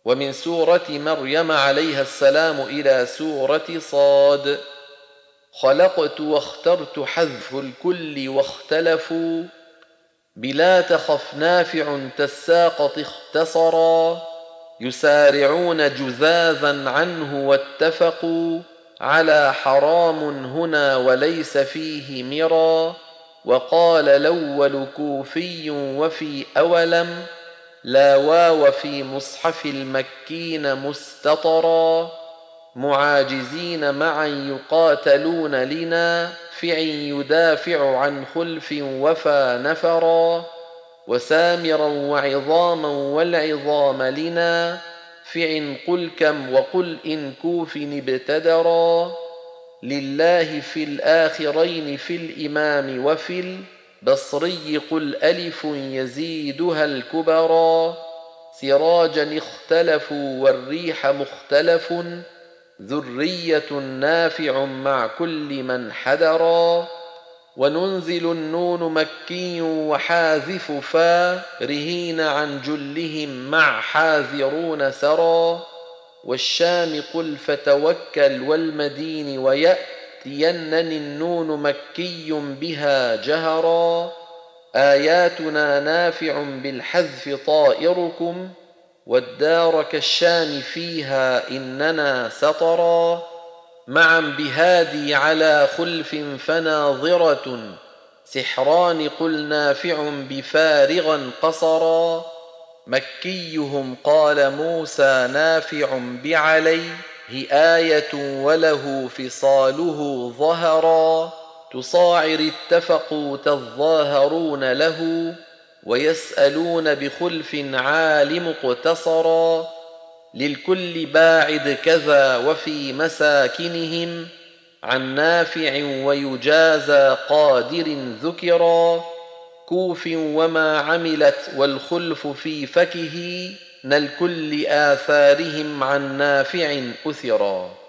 ومن سورة مريم عليها السلام إلى سورة صاد. خلقت واخترت حذف الكل واختلفوا، بلا تخف نافع تساقط اختصرا، يسارعون جذاذا عنه واتفقوا، على حرام هنا وليس فيه مرا. وقال الأول كوفي وفي أولم، لا واو في مصحف المكين مستطرا، معاجزين معا يقاتلون لنافع يدافع عن خلف وفى نفرا، وسامرا وعظاما والعظام لنافع قل كم وقل إن كوف ابتدرا، لله في الآخرين في الإمام وفي البصري قل ألف يزيدها الكبرا، سراجا اختلفوا والريح مختلف، ذرية نافع مع كل من حدرا، وننزل النون مكي وحاذف فارهين عن جلهم مع حاذرون سرا، والشام قل فتوكل والمدين ويأتينني النون مكي بها جهرا، آياتنا نافع بالحذف طائركم، والدار كالشام فيها إننا سطرا، معا بهادي على خلف فناظرة، سحران قل نافع بفارغا قصرا، مكيهم قال موسى نافع بعليه آية وله فصاله ظهرا، تصاعر اتفقوا تظاهرون له، ويسألون بخلف عالم اقتصرا، للكل باعد كذا وفي مساكنهم عن نافع ويجازى قادر ذكرا، كوف وما عملت والخلف في فكه، الكل آثارهم عن نافع أثرا.